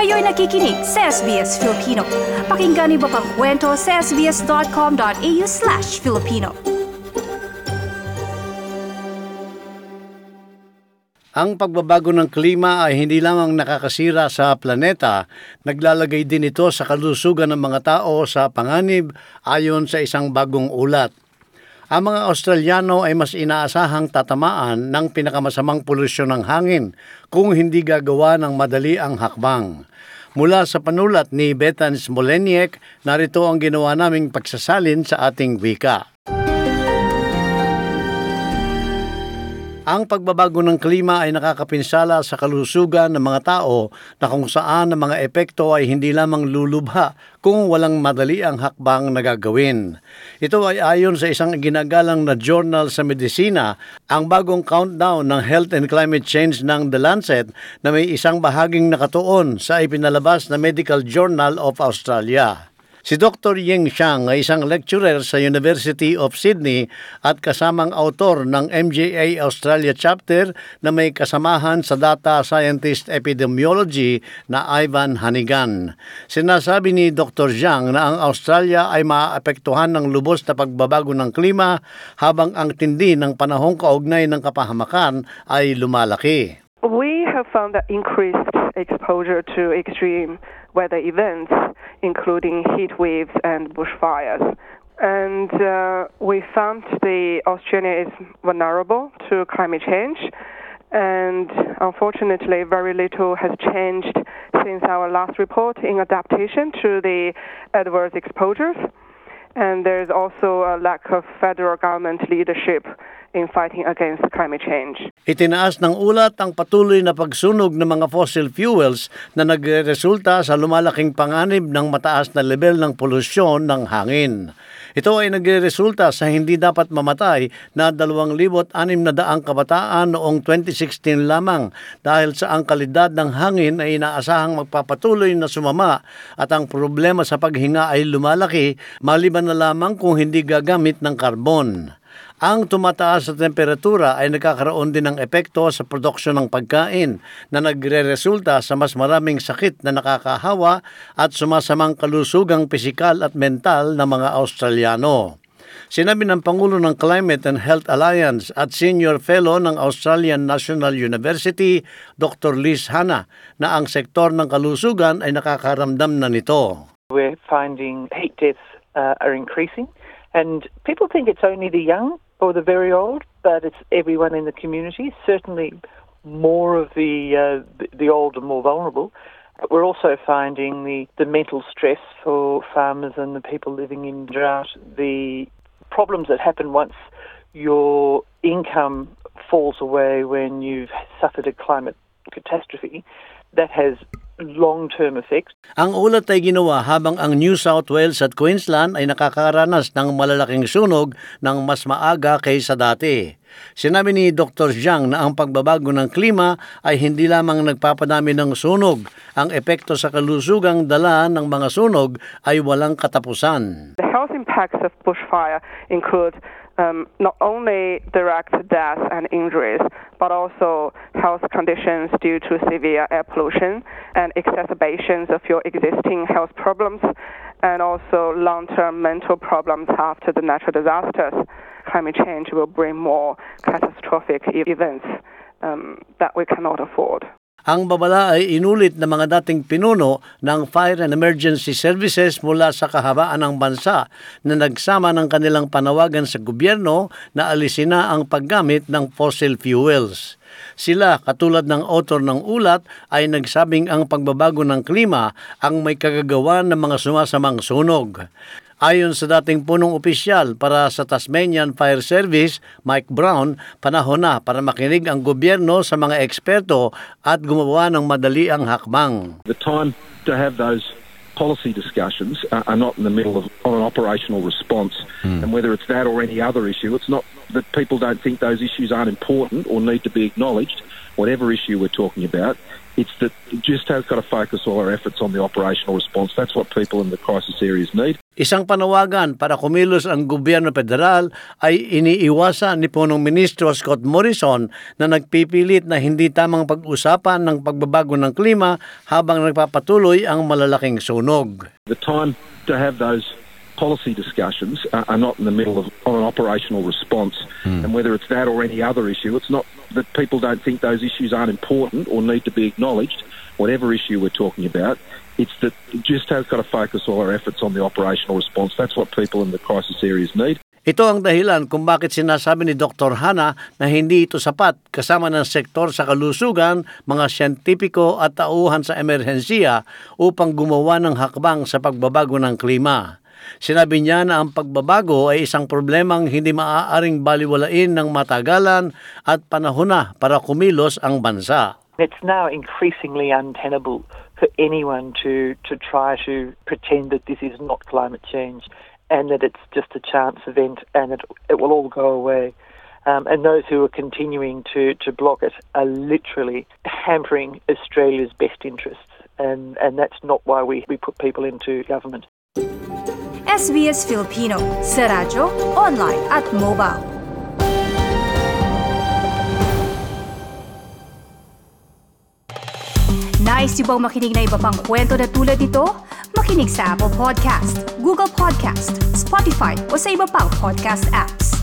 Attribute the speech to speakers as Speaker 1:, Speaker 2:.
Speaker 1: Kayo'y nakikinig sa SBS Filipino. Pakinggan niyo pa ang kwento sa sbs.com.au/Filipino.
Speaker 2: Ang pagbabago ng klima ay hindi lamang nakakasira sa planeta, naglalagay din ito sa kalusugan ng mga tao sa panganib ayon sa isang bagong ulat. Ang mga Australiano ay mas inaasahang tatamaan ng pinakamasamang polusyon ng hangin kung hindi gagawa ng madali ang hakbang. Mula sa panulat ni Bethan Smoleniek, narito ang ginawa naming pagsasalin sa ating wika. Ang pagbabago ng klima ay nakakapinsala sa kalusugan ng mga tao na kung saan ang mga epekto ay hindi lamang lulubha kung walang madali ang hakbang na gagawin. Ito ay ayon sa isang ginagalang na journal sa medisina, ang bagong countdown ng Health and Climate Change ng The Lancet na may isang bahaging nakatuon sa ipinalabas na Medical Journal of Australia. Si Dr. Ying Xiang ay isang lecturer sa University of Sydney at kasamang autor ng MJA Australia chapter na may kasamahan sa data scientist epidemiology na Ivan Hannigan. Sinasabi ni Dr. Xiang na ang Australia ay maaapektuhan ng lubos na pagbabago ng klima habang ang tindi ng panahong kaugnay ng kapahamakan ay lumalaki.
Speaker 3: We have found that increased exposure to extreme weather events, including heat waves and bushfires. And we found Australia is vulnerable to climate change. And unfortunately, very little has changed since our last report in adaptation to the adverse exposures. And there's also a lack of federal government leadership in fighting against climate change.
Speaker 2: Itinaas ng ulat ang patuloy na pagsunog ng mga fossil fuels na nagresulta sa lumalaking panganib ng mataas na level ng polusyon ng hangin. Ito ay nagresulta sa hindi dapat mamatay na 2,600 kabataan noong 2016 lamang dahil sa ang kalidad ng hangin ay inaasahang magpapatuloy na sumama at ang problema sa paghinga ay lumalaki maliban na lamang kung hindi gagamit ng karbon. Ang tumataas sa temperatura ay nagkakaroon din ng epekto sa produksyon ng pagkain na nagre-resulta sa mas maraming sakit na nakakahawa at sumasamang kalusugang pisikal at mental ng mga Australiano. Sinabi ng Pangulo ng Climate and Health Alliance at Senior Fellow ng Australian National University, Dr. Liz Hanna, na ang sektor ng kalusugan ay nakakaramdam na nito.
Speaker 4: We're finding heat deaths are increasing, and people think it's only the young or the very old, but it's everyone in the community, certainly more of the old and more vulnerable. We're also finding the mental stress for farmers and the people living in drought, the problems that happen once your income falls away when you've suffered a climate catastrophe, that has long-term effects.
Speaker 2: Ang ulat ay ginawa habang ang New South Wales at Queensland ay nakakaranas ng malalaking sunog ng mas maaga kaysa dati. Sinabi ni Dr. Zhang na ang pagbabago ng klima ay hindi lamang nagpapadami ng sunog. Ang epekto sa kalusugang dala ng mga sunog ay walang katapusan.
Speaker 3: The health impacts of bushfire include not only direct death and injuries, but also health conditions due to severe air pollution and exacerbations of your existing health problems, and also long-term mental problems after the natural disasters. Climate change will bring more catastrophic events that we cannot afford.
Speaker 2: Ang babala ay inulit ng mga dating pinuno ng Fire and Emergency Services mula sa kahabaan ng bansa na nagsama ng kanilang panawagan sa gobyerno na alisin na ang paggamit ng fossil fuels. Sila, katulad ng author ng ulat, ay nagsabing ang pagbabago ng klima ang may kagagawan ng mga sumasamang sunog. Ayon sa dating punong opisyal para sa Tasmanian Fire Service, Mike Brown, panahon na para makinig ang gobyerno sa mga eksperto at gumawa ng madali ang hakbang.
Speaker 5: The time to have those policy discussions are not in the middle of an operational response. And whether it's that or any other issue, it's not that people don't think those issues aren't important or need to be acknowledged, whatever issue we're talking about. It's that it just has got to focus all our efforts on the operational response. That's what people in the crisis areas need.
Speaker 2: Isang panawagan para kumilos ang gobyerno federal ay iniiwasan ni Punong Ministro Scott Morrison na nagpipilit na hindi tamang pag-usapan ng pagbabago ng klima habang nagpapatuloy ang malalaking sunog.
Speaker 5: The time to have those policy discussions are not in the middle of an operational response. And whether it's that or any other issue, it's not that people don't think those issues aren't important or need to be acknowledged, whatever issue we're talking about. It's that it just has got to focus all our efforts on the operational response. That's what people in the crisis areas need.
Speaker 2: Ito ang dahilan kung bakit sinasabi ni Dr. Hana na hindi ito sapat kasama ng sektor sa kalusugan, mga siyentipiko at tauhan sa emerhensiya upang gumawa ng hakbang sa pagbabago ng klima. Sinabi niya na ang pagbabago ay isang problemang hindi maaaring baliwalain ng matagalan at panahon na para kumilos ang bansa.
Speaker 4: It's now increasingly untenable for anyone to try to pretend that this is not climate change and that it's just a chance event and it will all go away. And those who are continuing to block it are literally hampering Australia's best interests. And that's not why we put people into government.
Speaker 1: SBS Filipino sa radyo, online at mobile. Nice yung bang makinig na iba pang kwento na tulad ito? Makinig sa Apple Podcast, Google Podcast, Spotify o sa iba pang podcast apps.